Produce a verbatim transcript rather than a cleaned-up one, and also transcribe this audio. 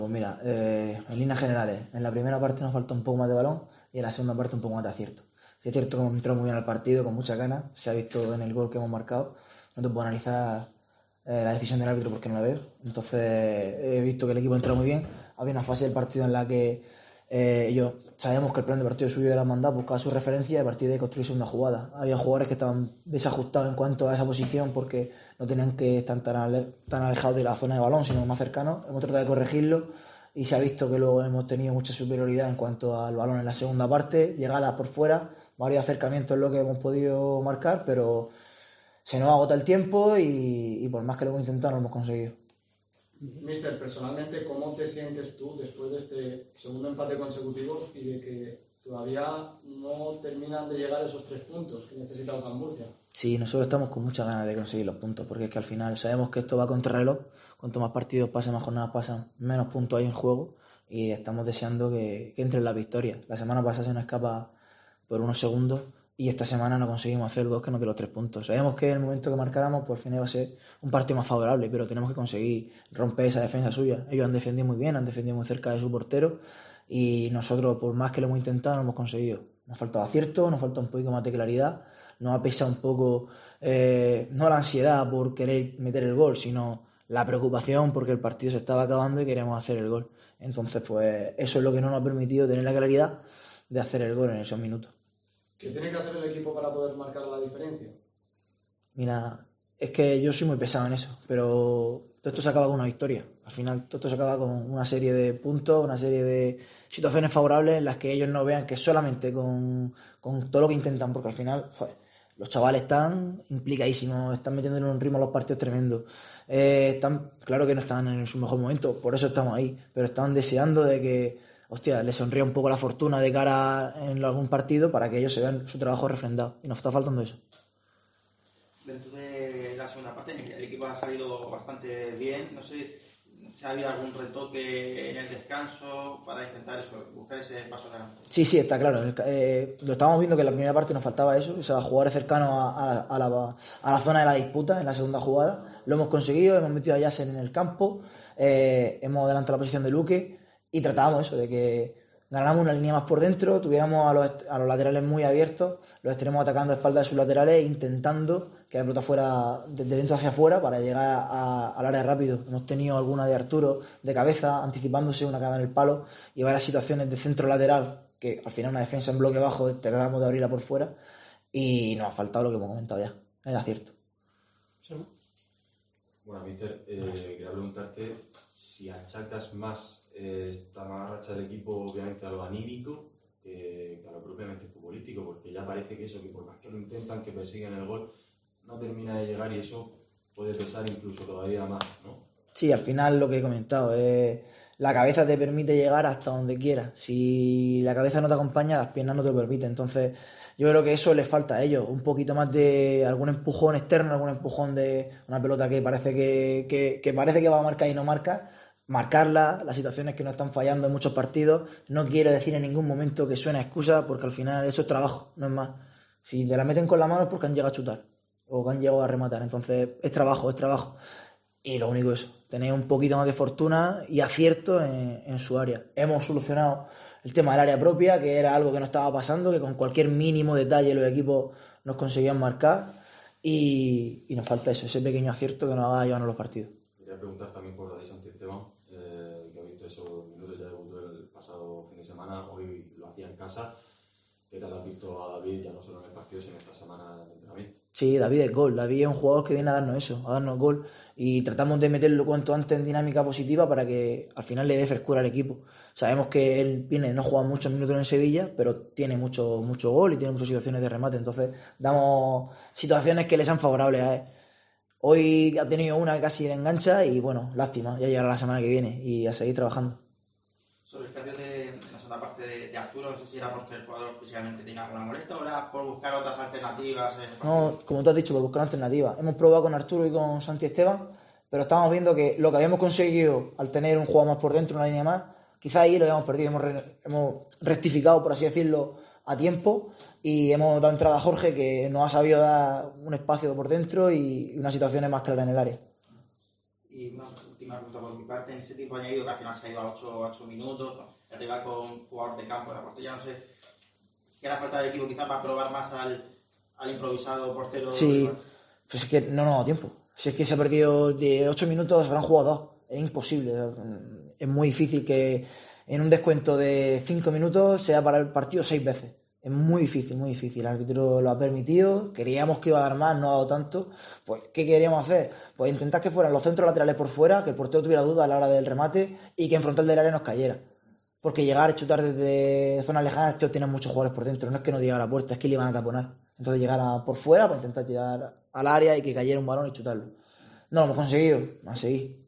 Pues mira, eh, en líneas generales, en la primera parte nos falta un poco más de balón y en la segunda parte un poco más de acierto. Sí, es cierto que hemos entrado muy bien al partido, con muchas ganas, se ha visto en el gol que hemos marcado. No te puedo analizar eh, la decisión del árbitro porque no la veo. Entonces he visto que el equipo ha entrado muy bien. Había una fase del partido en la que eh, ellos sabíamos que el plan de partido suyo era mandar, buscar su referencia y a partir de ahí construir segunda jugada. Había jugadores que estaban desajustados en cuanto a esa posición porque no tenían que estar tan, ale- tan alejados de la zona de balón, sino más cercanos. Hemos tratado de corregirlo y se ha visto que luego hemos tenido mucha superioridad en cuanto al balón en la segunda parte, llegadas por fuera, varios acercamientos es lo que hemos podido marcar, pero se nos agota el tiempo y, y por más que lo hemos intentado no lo hemos conseguido. Mister, personalmente, ¿cómo te sientes tú después de este segundo empate consecutivo y de que todavía no terminan de llegar esos tres puntos que necesita Otan Murcia? Sí, nosotros estamos con muchas ganas de conseguir los puntos, porque es que al final sabemos que esto va contra reloj, cuanto más partidos pasan, más jornadas pasan, menos puntos hay en juego y estamos deseando que, que entren las victorias. La semana pasada se nos escapa por unos segundos y esta semana no conseguimos hacer el gol que nos dé los tres puntos. Sabemos que en el momento que marcáramos, por fin iba a ser un partido más favorable, pero tenemos que conseguir romper esa defensa suya. Ellos han defendido muy bien, han defendido muy cerca de su portero y nosotros, por más que lo hemos intentado, no hemos conseguido. Nos ha faltado acierto, nos falta un poquito más de claridad, nos ha pesado un poco, eh, no la ansiedad por querer meter el gol, sino la preocupación porque el partido se estaba acabando y queríamos hacer el gol. Entonces, pues eso es lo que no nos ha permitido tener la claridad de hacer el gol en esos minutos. ¿Qué tiene que hacer el equipo para poder marcar la diferencia? Mira, es que yo soy muy pesado en eso, pero todo esto se acaba con una victoria. Al final todo esto se acaba con una serie de puntos, una serie de situaciones favorables en las que ellos no vean que solamente con, con todo lo que intentan, porque al final joder, los chavales están implicadísimos, están metiéndole un ritmo a los partidos tremendo. Eh, están, claro que no están en su mejor momento, por eso estamos ahí, pero están deseando de que hostia, les sonría un poco la fortuna de cara en algún partido para que ellos se vean su trabajo refrendado. Y nos está faltando eso. Dentro de la segunda parte, el equipo ha salido bastante bien. No sé si ha habido algún retoque en el descanso para intentar eso, buscar ese paso adelante. Sí, sí, está claro. Eh, lo estábamos viendo que en la primera parte nos faltaba eso, o sea, jugadores cercanos a, a, a, la, a la zona de la disputa en la segunda jugada. Lo hemos conseguido, hemos metido a Yasser en el campo, eh, hemos adelantado la posición de Luque. Y tratábamos eso, de que ganáramos una línea más por dentro, tuviéramos a los, a los laterales muy abiertos, los extremos atacando a espaldas de sus laterales, intentando que la pelota fuera desde dentro hacia afuera para llegar a, al área rápido. Hemos tenido alguna de Arturo de cabeza, anticipándose, una cada en el palo, y varias situaciones de centro lateral, que al final una defensa en bloque bajo, tratamos de abrirla por fuera, y nos ha faltado lo que hemos comentado ya, el acierto. ¿Sí? Bueno, Mister, eh, quería preguntarte si achacas más eh, esta mala racha del equipo obviamente a lo anímico que, que a lo propiamente futbolístico, porque ya parece que eso, que por más que lo intentan, que persiguen el gol, no termina de llegar y eso puede pesar incluso todavía más, ¿no? Sí, al final lo que he comentado, eh, la cabeza te permite llegar hasta donde quieras. Si la cabeza no te acompaña, las piernas no te lo permiten. Entonces, yo creo que eso les falta a ellos. Un poquito más de algún empujón externo, algún empujón de una pelota que parece que, que, que parece que va a marcar y no marca. Marcarla, las situaciones que no están fallando en muchos partidos. No quiero decir en ningún momento que suene excusa, porque al final eso es trabajo, no es más. Si te la meten con la mano es porque han llegado a chutar o que han llegado a rematar. Entonces, es trabajo, es trabajo. Y lo único es tener un poquito más de fortuna y acierto en, en su área. Hemos solucionado el tema del área propia, que era algo que no estaba pasando, que con cualquier mínimo detalle los equipos nos conseguían marcar y, y nos falta eso, ese pequeño acierto que nos haga llevarnos los partidos. Quería preguntar también por David Santi Esteban, eh, que ha visto esos minutos, ya debutó el pasado fin de semana, hoy lo hacía en casa. ¿Qué tal has visto a David, ya no solo en el partido, sino en esta semana de entrenamiento? Sí, David es gol. David es un jugador que viene a darnos eso, a darnos gol. Y tratamos de meterlo cuanto antes en dinámica positiva para que al final le dé frescura al equipo. Sabemos que él viene, no juega muchos minutos en Sevilla, pero tiene mucho, mucho gol y tiene muchas situaciones de remate. Entonces, damos situaciones que le sean favorables a él. Hoy ha tenido una que casi le engancha y bueno, lástima, ya llegará la semana que viene y a seguir trabajando. Sobre el cambio de, en la segunda parte de, de Arturo, no sé si era porque el jugador físicamente tenía alguna molestia o era por buscar otras alternativas. En el no, como tú has dicho, por buscar alternativas. Hemos probado con Arturo y con Santi Esteban, pero estamos viendo que lo que habíamos conseguido al tener un jugador más por dentro, una línea más, quizás ahí lo habíamos perdido. Hemos, re, hemos rectificado, por así decirlo, a tiempo y hemos dado entrada a Jorge, que nos ha sabido dar un espacio por dentro y unas situaciones más claras en el área. Y una última pregunta por mi parte. involucrarte en ese tiempo añadido que al final se ha ido a ocho minutos, el rival con jugador de campo en la portería, no sé, ¿qué hará falta del equipo quizás para probar más al, al improvisado portero? Sí, pues es que no nos ha dado tiempo. Si es que se ha perdido de ocho minutos, habrán jugado dos. Es imposible. Es muy difícil que en un descuento de cinco minutos sea para el partido seis veces. Es muy difícil, muy difícil. El árbitro lo ha permitido. Queríamos que iba a dar más, no ha dado tanto. Pues, ¿qué queríamos hacer? Pues intentar que fueran los centros laterales por fuera, que el portero tuviera duda a la hora del remate y que en frontal del área nos cayera. Porque llegar a chutar desde zonas lejanas, tío, tienen muchos jugadores por dentro. No es que no llegue a la puerta, es que le iban a taponar. Entonces llegar a, por fuera para intentar llegar al área y que cayera un balón y chutarlo. No lo hemos conseguido, a seguir.